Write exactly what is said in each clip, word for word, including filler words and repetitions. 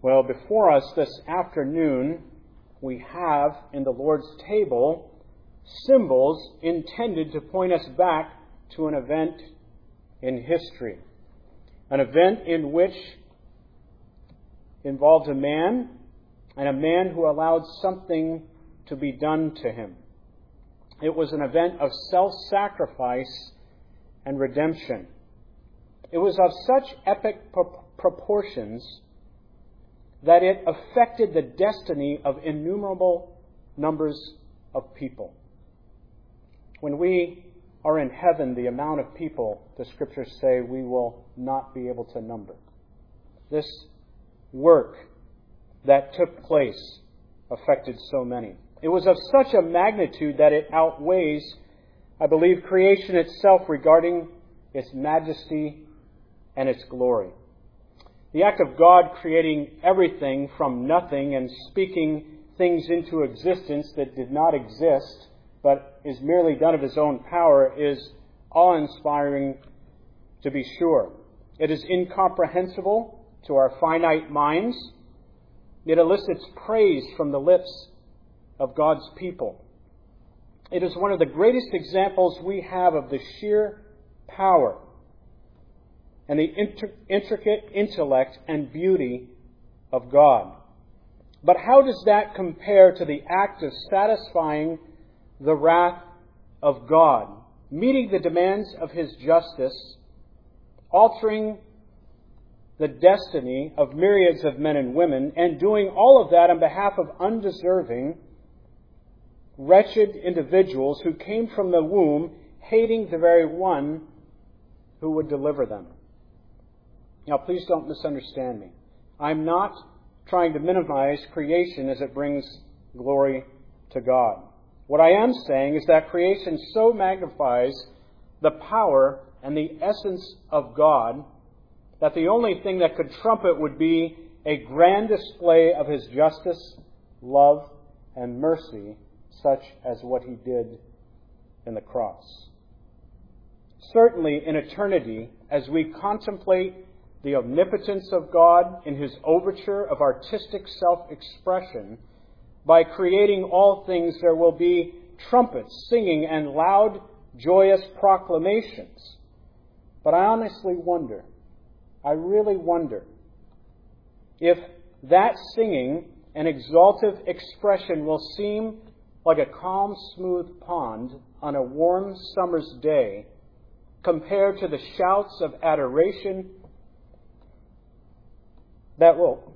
Well, before us this afternoon, we have in the Lord's table symbols intended to point us back to an event in history. An event in which involved a man, and a man who allowed something to be done to him. It was an event of self-sacrifice and redemption. It was of such epic pro- proportions that it affected the destiny of innumerable numbers of people. When we are in heaven, the amount of people, the Scriptures say, we will not be able to number. This work that took place affected so many. It was of such a magnitude that it outweighs, I believe, creation itself regarding its majesty and its glory. The act of God creating everything from nothing and speaking things into existence that did not exist, but is merely done of His own power, is awe-inspiring to be sure. It is incomprehensible to our finite minds. It elicits praise from the lips of God's people. It is one of the greatest examples we have of the sheer power and the intricate intellect and beauty of God. But how does that compare to the act of satisfying the wrath of God, meeting the demands of His justice, altering the destiny of myriads of men and women, and doing all of that on behalf of undeserving, wretched individuals who came from the womb hating the very one who would deliver them? Now, please don't misunderstand me. I'm not trying to minimize creation as it brings glory to God. What I am saying is that creation so magnifies the power and the essence of God that the only thing that could trump it would be a grand display of His justice, love, and mercy, such as what He did in the cross. Certainly, in eternity, as we contemplate the omnipotence of God in His overture of artistic self-expression, by creating all things there will be trumpets singing and loud, joyous proclamations. But I honestly wonder, I really wonder, if that singing and exalted expression will seem like a calm, smooth pond on a warm summer's day compared to the shouts of adoration that will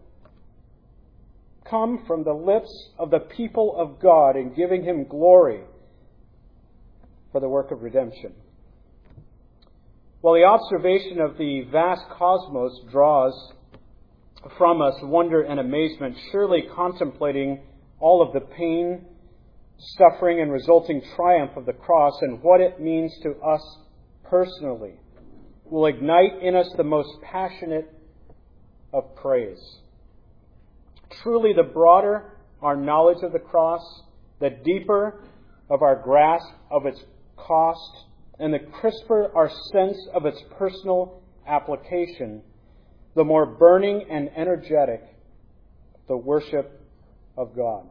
come from the lips of the people of God in giving Him glory for the work of redemption. Well, the observation of the vast cosmos draws from us wonder and amazement, surely contemplating all of the pain, suffering, and resulting triumph of the cross and what it means to us personally will ignite in us the most passionate of praise. Truly, the broader our knowledge of the cross, the deeper of our grasp of its cost, and the crisper our sense of its personal application, the more burning and energetic the worship of God.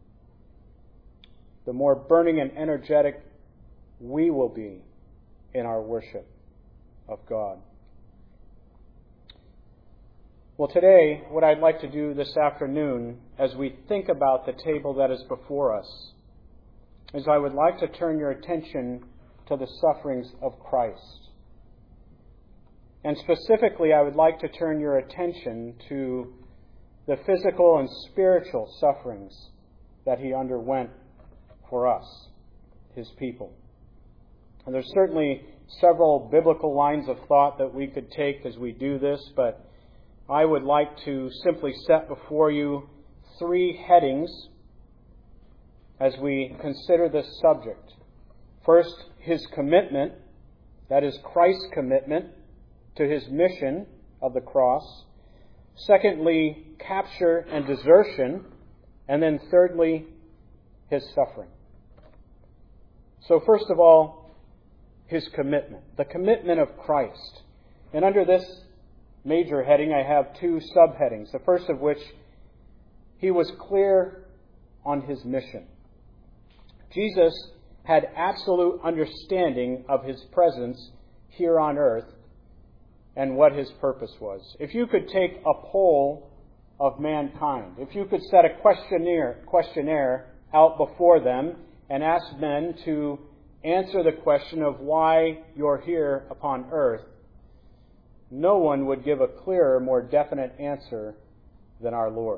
The more burning and energetic we will be in our worship of God. Well, today, what I'd like to do this afternoon, as we think about the table that is before us, is I would like to turn your attention to the sufferings of Christ. And specifically, I would like to turn your attention to the physical and spiritual sufferings that He underwent for us, His people. And there's certainly several biblical lines of thought that we could take as we do this, but I would like to simply set before you three headings as we consider this subject. First, His commitment, that is Christ's commitment to His mission of the cross. Secondly, capture and desertion. And then thirdly, His suffering. So first of all, His commitment, the commitment of Christ. And under this major heading, I have two subheadings. The first of which, he was clear on his mission. Jesus had absolute understanding of his presence here on earth and what his purpose was. If you could take a poll of mankind, if you could set a questionnaire, questionnaire out before them and ask men to answer the question of why you're here upon earth, no one would give a clearer, more definite answer than our Lord.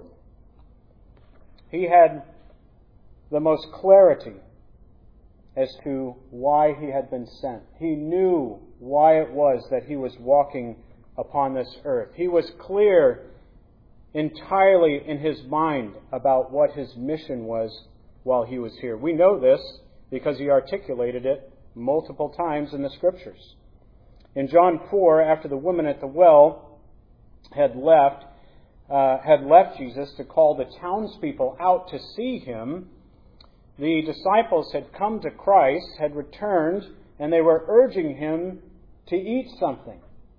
He had the most clarity as to why he had been sent. He knew why it was that he was walking upon this earth. He was clear entirely in his mind about what his mission was while he was here. We know this because he articulated it multiple times in the Scriptures. In John four, after the woman at the well had left, uh, had left Jesus to call the townspeople out to see him, the disciples had come to Christ, had returned, and they were urging him to eat something.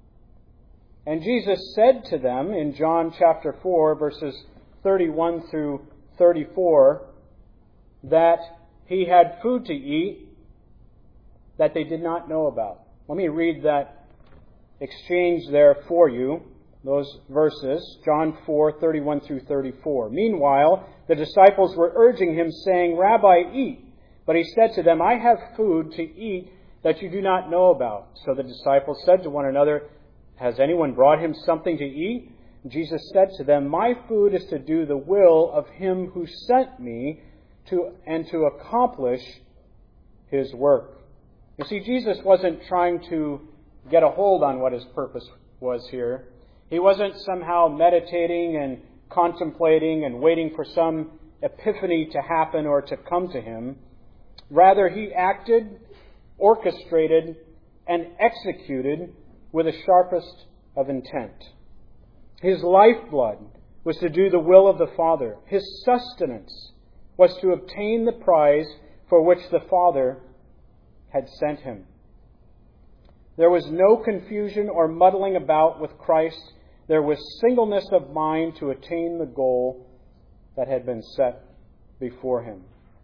And Jesus said to them in John chapter four, verses thirty-one through thirty-four, that he had food to eat that they did not know about. Let me read that exchange there for you, those verses, John four, thirty-one through thirty-four. Meanwhile, the disciples were urging him, saying, "Rabbi, eat." But he said to them, "I have food to eat that you do not know about." So the disciples said to one another, "Has anyone brought him something to eat?" Jesus said to them, "My food is to do the will of him who sent me to and to accomplish his work." You see, Jesus wasn't trying to get a hold on what his purpose was here. He wasn't somehow meditating and contemplating and waiting for some epiphany to happen or to come to him. Rather, he acted, orchestrated, and executed with the sharpest of intent. His lifeblood was to do the will of the Father. His sustenance was to obtain the prize for which the Father had sent him. There was no confusion or muddling about with Christ. There was singleness of mind to attain the goal that had been set before him.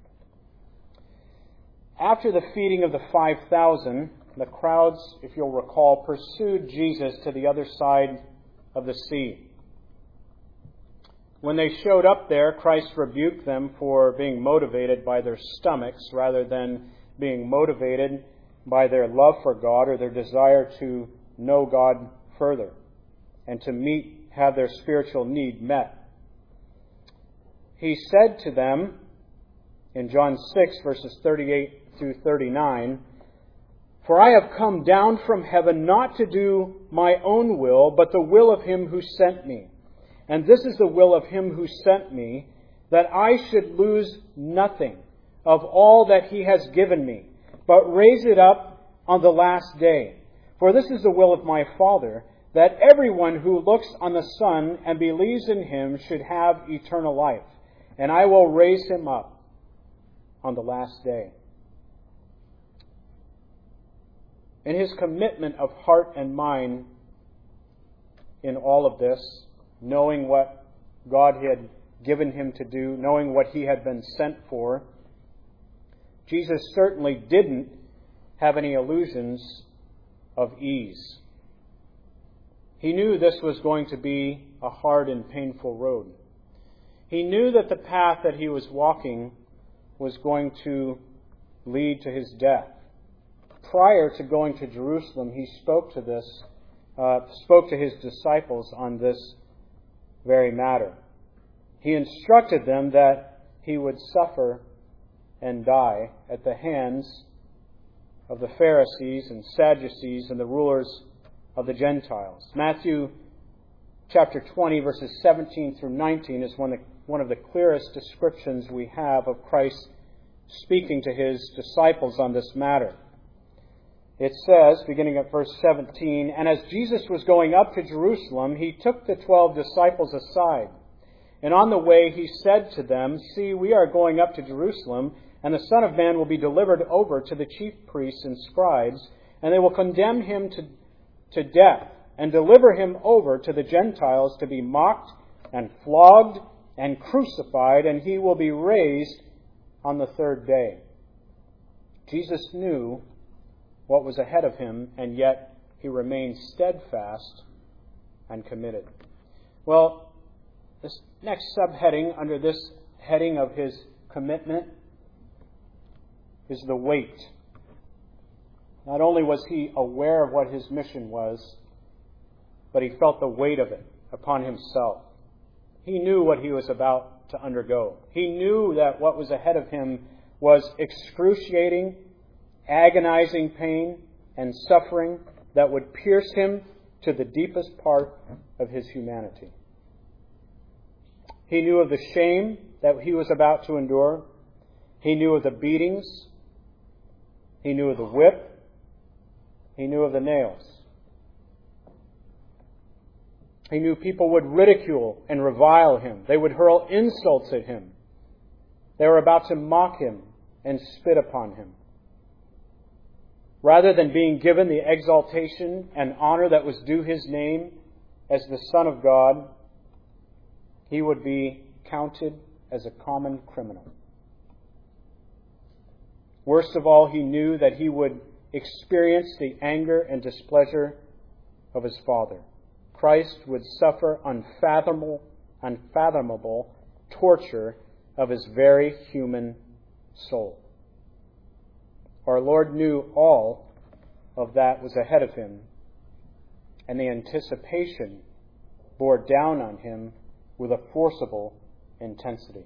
After the feeding of the five thousand, the crowds, if you'll recall, pursued Jesus to the other side of the sea. When they showed up there, Christ rebuked them for being motivated by their stomachs rather than being motivated by their love for God or their desire to know God further and to meet, have their spiritual need met. He said to them in John six, verses thirty-eight through thirty-nine, "For I have come down from heaven not to do my own will, but the will of him who sent me. And this is the will of him who sent me, that I should lose nothing of all that he has given me, but raise it up on the last day. For this is the will of my Father, that everyone who looks on the Son and believes in him should have eternal life, and I will raise him up on the last day." In his commitment of heart and mind in all of this, knowing what God had given him to do, knowing what he had been sent for, Jesus certainly didn't have any illusions of ease. He knew this was going to be a hard and painful road. He knew that the path that he was walking was going to lead to his death. Prior to going to Jerusalem, he spoke to this, uh, spoke to his disciples on this very matter. He instructed them that he would suffer and die at the hands of the Pharisees and Sadducees and the rulers of the Gentiles. Matthew chapter twenty, verses seventeen through nineteen is one of, the, one of the clearest descriptions we have of Christ speaking to his disciples on this matter. It says, beginning at verse seventeen, "And as Jesus was going up to Jerusalem, he took the twelve disciples aside. And on the way he said to them, 'See, we are going up to Jerusalem, and the Son of Man will be delivered over to the chief priests and scribes, and they will condemn him to, to death and deliver him over to the Gentiles to be mocked and flogged and crucified, and he will be raised on the third day. Jesus knew what was ahead of him, and yet he remained steadfast and committed. Well, this next subheading under this heading of his commitment is the weight. Not only was he aware of what his mission was, but he felt the weight of it upon himself. He knew what he was about to undergo. He knew that what was ahead of him was excruciating, agonizing pain and suffering that would pierce him to the deepest part of his humanity. He knew of the shame that he was about to endure. He knew of the beatings. He knew of the whip. He knew of the nails. He knew people would ridicule and revile him. They would hurl insults at him. They were about to mock him and spit upon him. Rather than being given the exaltation and honor that was due his name as the Son of God, he would be counted as a common criminal. Worst of all, he knew that he would experience the anger and displeasure of his Father. Christ would suffer unfathomable, unfathomable torture of his very human soul. Our Lord knew all of that was ahead of him, and the anticipation bore down on him with a forcible intensity.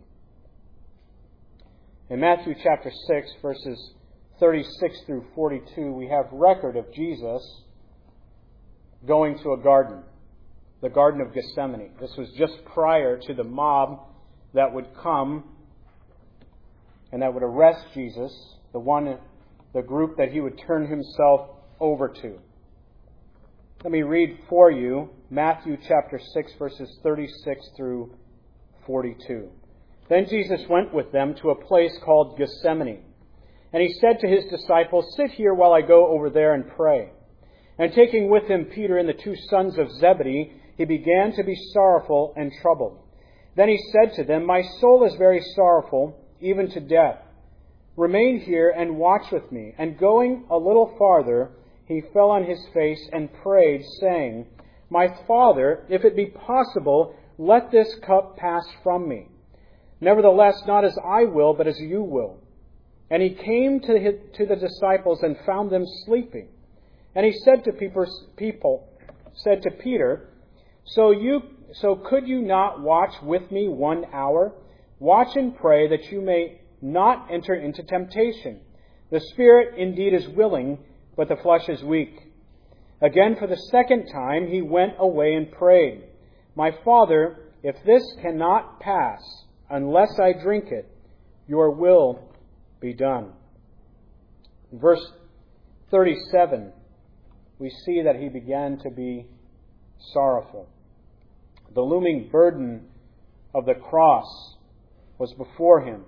In Matthew chapter six, verses thirty-six through forty-two, we have record of Jesus going to a garden, the Garden of Gethsemane. This was just prior to the mob that would come and that would arrest Jesus, the one, the group that he would turn himself over to. Let me read for you Matthew chapter six, verses thirty-six through forty-two. Then Jesus went with them to a place called Gethsemane. And he said to his disciples, "Sit here while I go over there and pray." And taking with him Peter and the two sons of Zebedee, he began to be sorrowful and troubled. Then he said to them, "My soul is very sorrowful, even to death. Remain here and watch with me." And going a little farther, he fell on his face and prayed, saying, "My Father, if it be possible, let this cup pass from me. Nevertheless, not as I will, but as you will." And he came to, his, to the disciples and found them sleeping. And he said to people, said to Peter, So you, so could you not watch with me one hour? Watch and pray that you may not enter into temptation. The spirit indeed is willing, but the flesh is weak." Again, for the second time, he went away and prayed, "My Father, if this cannot pass unless I drink it, your will be done." In verse thirty-seven, we see that he began to be sorrowful. The looming burden of the cross was before him,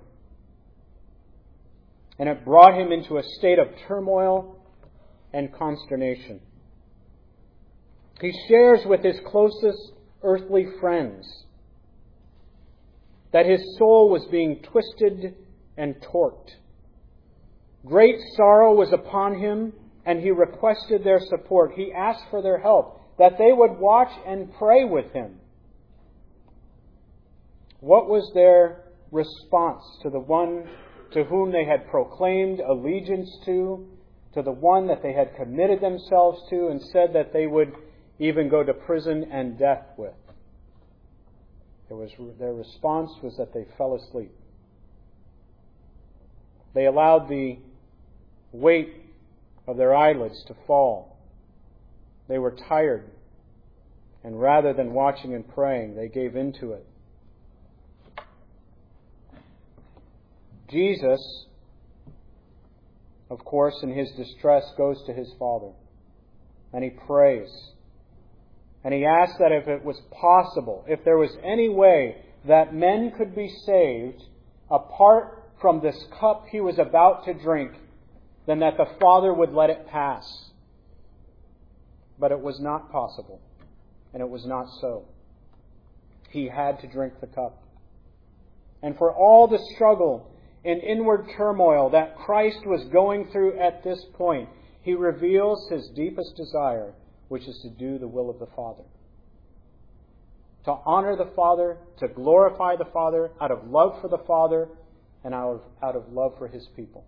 and it brought him into a state of turmoil and consternation. He shares with his closest earthly friends that his soul was being twisted and torqued. Great sorrow was upon him, and he requested their support. He asked for their help, that they would watch and pray with him. What was their response to the one to whom they had proclaimed allegiance to, to the one that they had committed themselves to and said that they would even go to prison and death with? It was, their response was that they fell asleep. They allowed the weight of their eyelids to fall. They were tired, and rather than watching and praying, they gave in to it. Jesus, of course, in his distress, goes to his Father, and he prays. And he asks that if it was possible, if there was any way that men could be saved apart from this cup he was about to drink, then that the Father would let it pass. but it was not possible, and it was not so. He had to drink the cup. And for all the struggle and inward turmoil that Christ was going through at this point, He reveals His deepest desire, which is to do the will of the Father. To honor the Father, to glorify the Father out of love for the Father and out of, out of love for His people.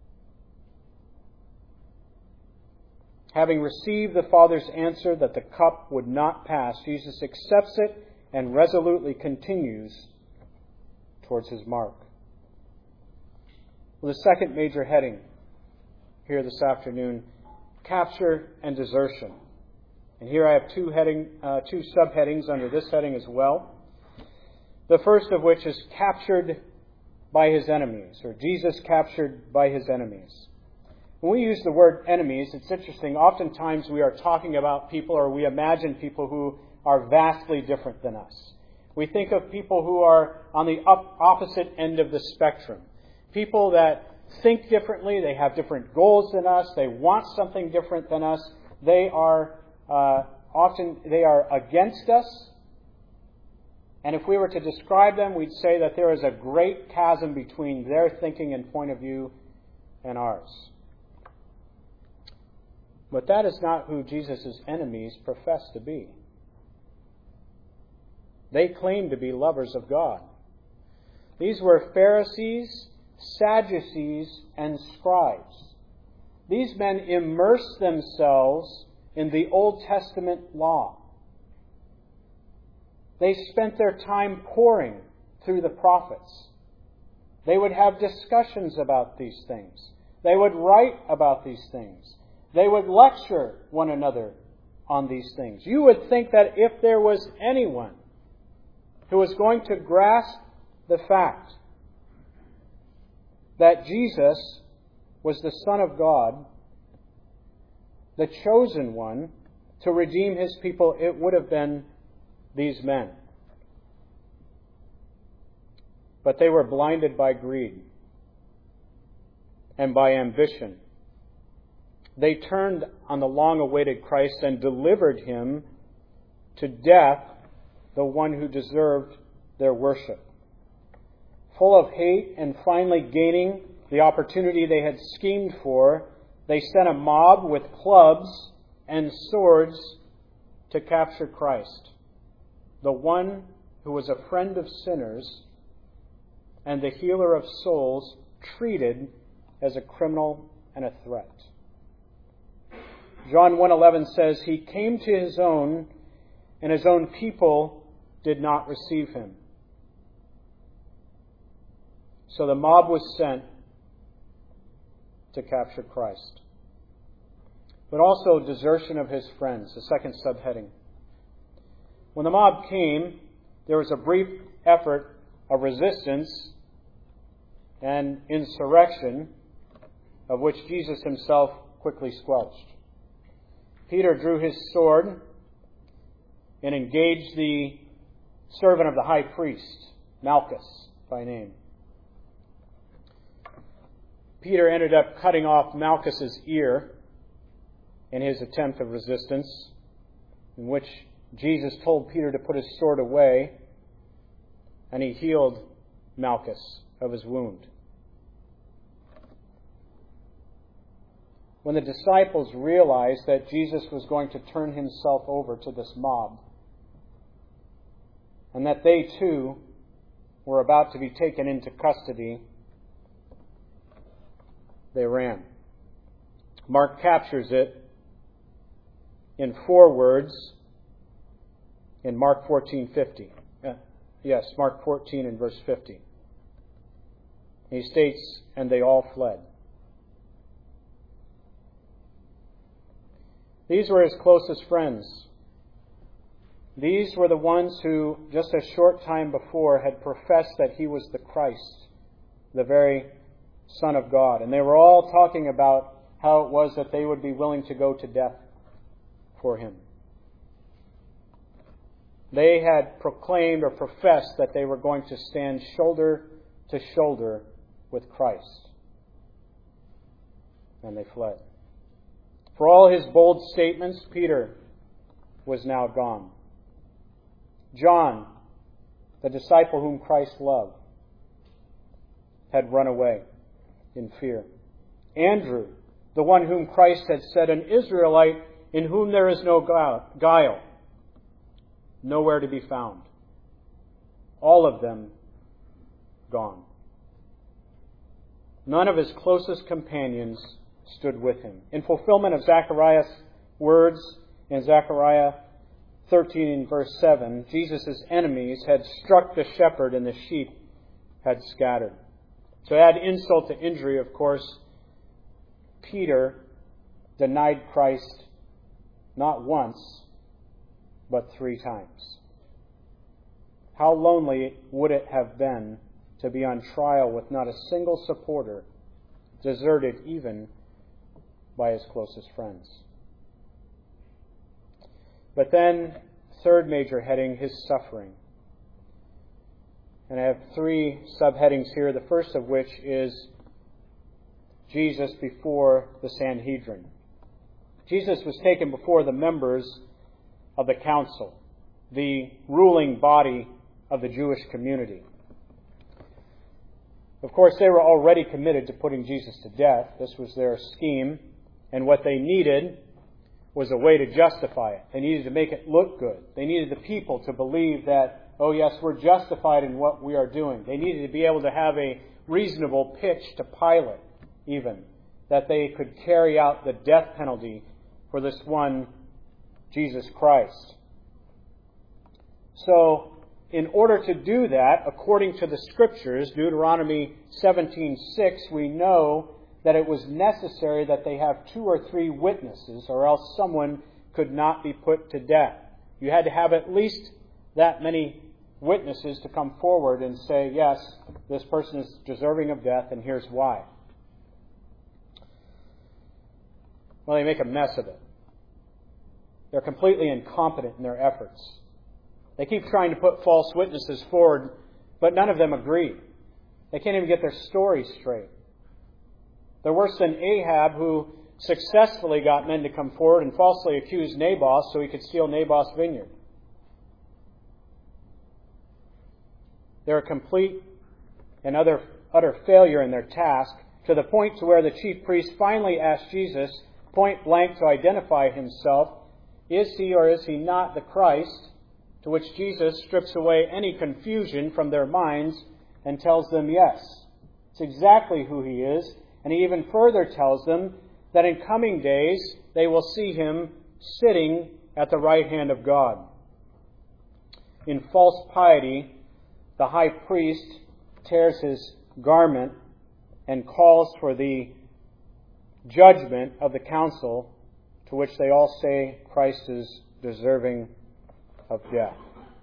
Having received the Father's answer that the cup would not pass, Jesus accepts it and resolutely continues towards His mark. Well, the second major heading here this afternoon, capture and desertion. And here I have two heading, uh, two subheadings under this heading as well. The first of which is captured by His enemies, or Jesus captured by His enemies. When we use the word enemies, it's interesting. Oftentimes we are talking about people, or we imagine people who are vastly different than us. We think of people who are on the up opposite end of the spectrum. People that think differently, they have different goals than us, they want something different than us. They are uh, often they are against us. And if we were to describe them, we'd say that there is a great chasm between their thinking and point of view and ours. But that is not who Jesus' enemies profess to be. They claim to be lovers of God. These were Pharisees, Sadducees, and scribes. These men immersed themselves in the Old Testament law. They spent their time poring through the prophets. They would have discussions about these things. They would write about these things. They would lecture one another on these things. You would think that if there was anyone who was going to grasp the fact that Jesus was the Son of God, the chosen one to redeem His people, it would have been these men. But they were blinded by greed and by ambition. They turned on the long-awaited Christ and delivered Him to death, the one who deserved their worship. Full of hate and finally gaining the opportunity they had schemed for, they sent a mob with clubs and swords to capture Christ, the one who was a friend of sinners and the healer of souls, treated as a criminal and a threat. John one eleven says, He came to His own, and His own people did not receive Him. So the mob was sent to capture Christ. But also desertion of His friends, the second subheading. When the mob came, there was a brief effort of resistance and insurrection, of which Jesus Himself quickly squelched. Peter drew his sword and engaged the servant of the high priest, Malchus by name. Peter ended up cutting off Malchus's ear in his attempt of resistance, in which Jesus told Peter to put his sword away, and He healed Malchus of his wound. When the disciples realized that Jesus was going to turn Himself over to this mob, and that they too were about to be taken into custody, they ran. Mark captures it in four words in Mark fourteen fifty. Uh, yes, Mark fourteen and verse fifty. He states, and they all fled. These were His closest friends. These were the ones who, just a short time before, had professed that He was the Christ, the very Son of God. And they were all talking about how it was that they would be willing to go to death for Him. They had proclaimed or professed that they were going to stand shoulder to shoulder with Christ. And they fled. For all his bold statements, Peter was now gone. John, the disciple whom Christ loved, had run away in fear. Andrew, the one whom Christ had said, an Israelite in whom there is no guile, nowhere to be found. All of them gone. None of his closest companions stood with him. In fulfillment of Zechariah's words in Zechariah thirteen verse seven, Jesus' enemies had struck the shepherd and the sheep had scattered. To add insult to injury, of course, Peter denied Christ not once, but three times. How lonely would it have been to be on trial with not a single supporter, deserted even by his closest friends. But then, third major heading, his suffering. And I have three subheadings here, the first of which is Jesus before the Sanhedrin. Jesus was taken before the members of the council, the ruling body of the Jewish community. Of course, they were already committed to putting Jesus to death. This was their scheme, and what they needed was a way to justify it. They needed to make it look good. They needed the people to believe that, oh yes, we're justified in what we are doing. They needed to be able to have a reasonable pitch to Pilate, even, that they could carry out the death penalty for this one, Jesus Christ. So, in order to do that, according to the Scriptures, Deuteronomy seventeen six, we know that it was necessary that they have two or three witnesses, or else someone could not be put to death. You had to have at least that many witnesses to come forward and say, yes, this person is deserving of death, and here's why. Well, they make a mess of it. They're completely incompetent in their efforts. They keep trying to put false witnesses forward, but none of them agree. They can't even get their story straight. They're worse than Ahab, who successfully got men to come forward and falsely accused Naboth so he could steal Naboth's vineyard. They're a complete and utter, utter failure in their task, to the point to where the chief priest finally asked Jesus point blank to identify himself. Is he or is he not the Christ? To which Jesus strips away any confusion from their minds and tells them yes. It's exactly who he is. And he even further tells them that in coming days they will see him sitting at the right hand of God. In false piety, the high priest tears his garment and calls for the judgment of the council, to which they all say Christ is deserving of death.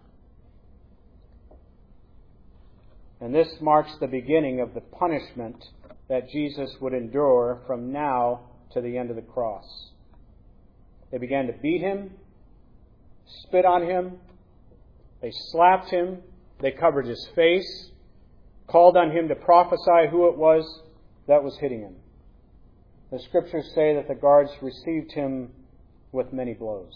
And this marks the beginning of the punishment that Jesus would endure from now to the end of the cross. They began to beat him, spit on him, they slapped him, they covered his face, called on him to prophesy who it was that was hitting him. The Scriptures say that the guards received him with many blows.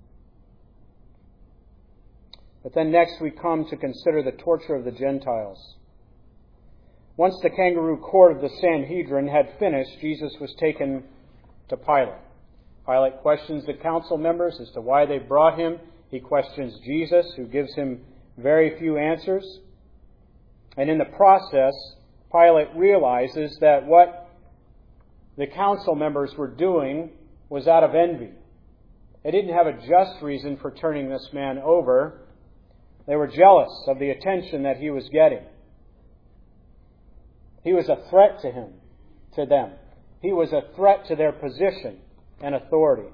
But then next we come to consider the torture of the Gentiles. Once the kangaroo court of the Sanhedrin had finished, Jesus was taken to Pilate. Pilate questions the council members as to why they brought him. He questions Jesus, who gives him very few answers. And in the process, Pilate realizes that what the council members were doing was out of envy. They didn't have a just reason for turning this man over. They were jealous of the attention that he was getting. He was a threat to him, to them. He was a threat to their position and authority.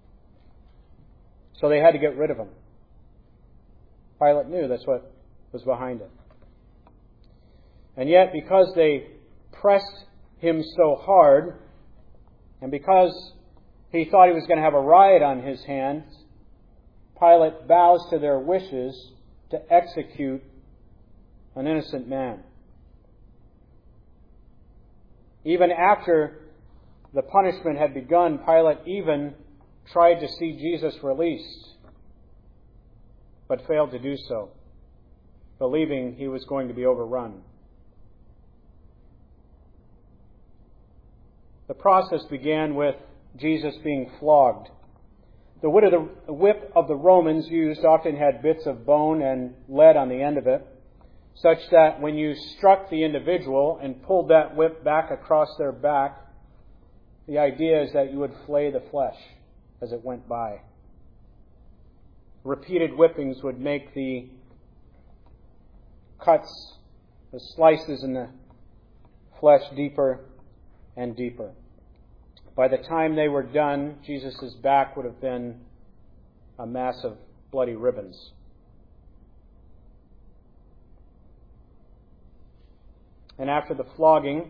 So they had to get rid of him. Pilate knew that's what was behind it. And yet, because they pressed him so hard, and because he thought he was going to have a riot on his hands, Pilate bows to their wishes to execute an innocent man. Even after the punishment had begun, Pilate even tried to see Jesus released. but failed to do so, believing he was going to be overrun. The process began with Jesus being flogged. The whip of the Romans used often had bits of bone and lead on the end of it, such that when you struck the individual and pulled that whip back across their back, the idea is that you would flay the flesh as it went by. Repeated whippings would make the cuts, the slices in the flesh deeper and deeper. By the time they were done, Jesus' back would have been a mass of bloody ribbons. And after the flogging,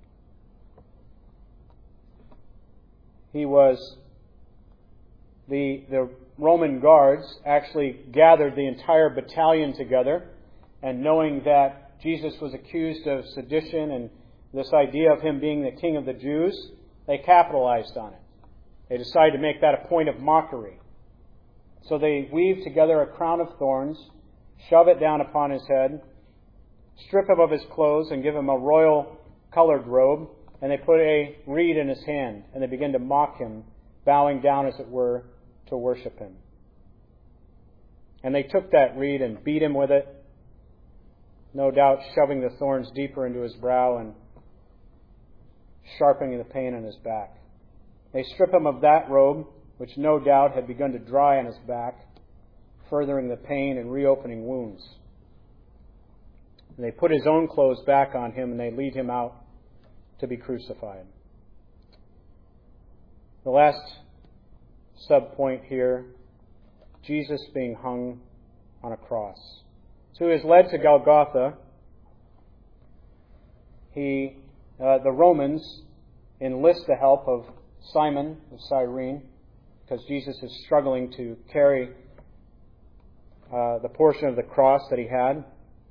he was, the, the Roman guards actually gathered the entire battalion together, and knowing that Jesus was accused of sedition and this idea of him being the king of the Jews, they capitalized on it. They decided to make that a point of mockery. So they weaved together a crown of thorns, shove it down upon his head, strip him of his clothes and give him a royal colored robe, and they put a reed in his hand, and they began to mock him, bowing down, as it were, to worship him. And they took that reed and beat him with it, no doubt shoving the thorns deeper into his brow and sharpening the pain on his back. They strip him of that robe, which no doubt had begun to dry on his back, furthering the pain and reopening wounds. And they put his own clothes back on him, and they lead him out to be crucified. The last sub-point here, Jesus being hung on a cross. So he is led to Golgotha. He, uh, the Romans enlist the help of Simon of Cyrene, because Jesus is struggling to carry uh, the portion of the cross that he had.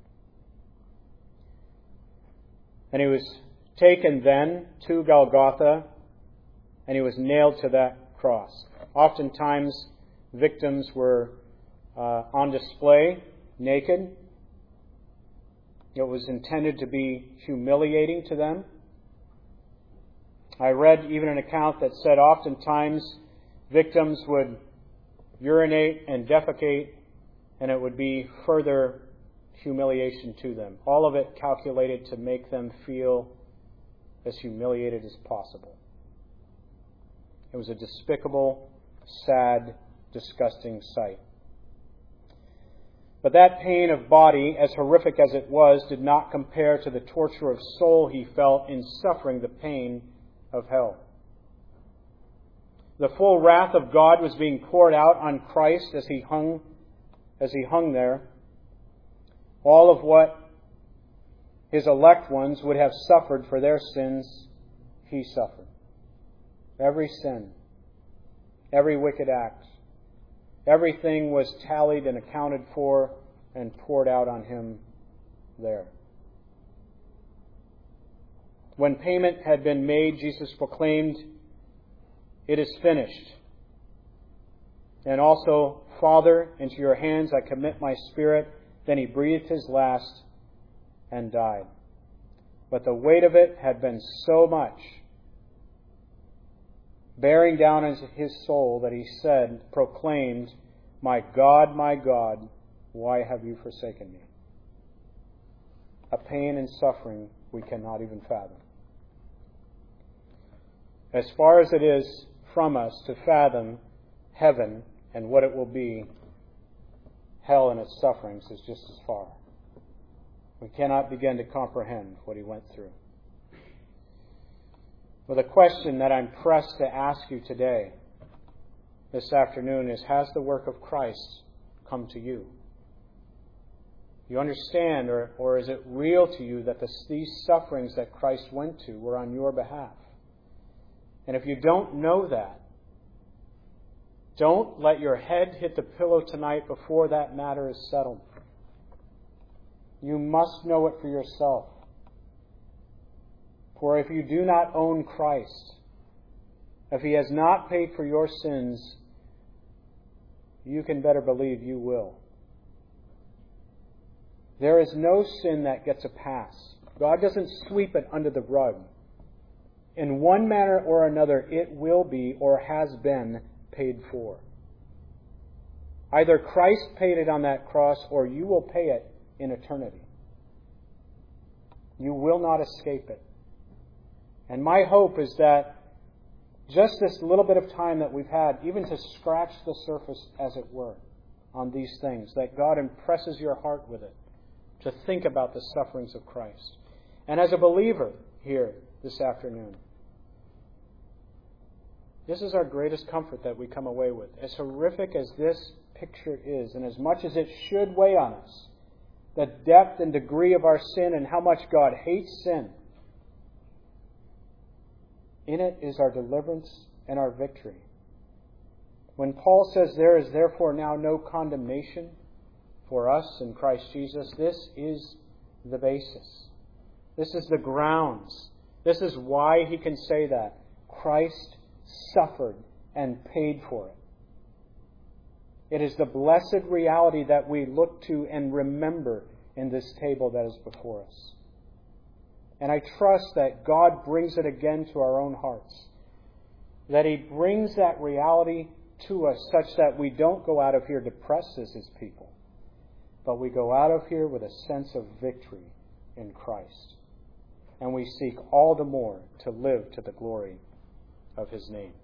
And he was taken then to Golgotha, and he was nailed to that cross. Oftentimes, victims were uh, on display, naked. It was intended to be humiliating to them. I read even an account that said oftentimes victims would urinate and defecate, and it would be further humiliation to them. All of it calculated to make them feel as humiliated as possible. It was a despicable, sad, disgusting sight. But that pain of body, as horrific as it was, did not compare to the torture of soul he felt in suffering the pain of hell. The full wrath of God was being poured out on Christ as he hung, as he hung there. All of what his elect ones would have suffered for their sins, he suffered. Every sin, every wicked act, everything was tallied and accounted for and poured out on him there. When payment had been made, Jesus proclaimed, "It is finished." And also, "Father, into your hands I commit my spirit." Then he breathed his last and died. But the weight of it had been so much, bearing down into his soul, that he said, proclaimed, "My God, my God, why have you forsaken me?" A pain and suffering we cannot even fathom. As far as it is from us to fathom heaven and what it will be, hell and its sufferings is just as far. We cannot begin to comprehend what he went through. Well, the question that I'm pressed to ask you today, this afternoon, is, has the work of Christ come to you? You understand, or, or is it real to you that this, these sufferings that Christ went to were on your behalf? And if you don't know that, don't let your head hit the pillow tonight before that matter is settled. You must know it for yourself. For if you do not own Christ, if he has not paid for your sins, you can better believe you will There is no sin that gets a pass. God doesn't sweep it under the rug. In one manner or another, it will be or has been paid for. Either Christ paid it on that cross or you will pay it in eternity. You will not escape it. And my hope is that just this little bit of time that we've had, even to scratch the surface, as it were, on these things, that God impresses your heart with it, to think about the sufferings of Christ. And as a believer here this afternoon, this is our greatest comfort that we come away with. As horrific as this picture is, and as much as it should weigh on us, the depth and degree of our sin and how much God hates sin, in it is our deliverance and our victory. When Paul says there is therefore now no condemnation for us in Christ Jesus, this is the basis. This is the grounds. This is why he can say that. Christ suffered and paid for it. It is the blessed reality that we look to and remember in this table that is before us. And I trust that God brings it again to our own hearts. That He brings that reality to us such that we don't go out of here depressed as His people, but we go out of here with a sense of victory in Christ. And we seek all the more to live to the glory of His name.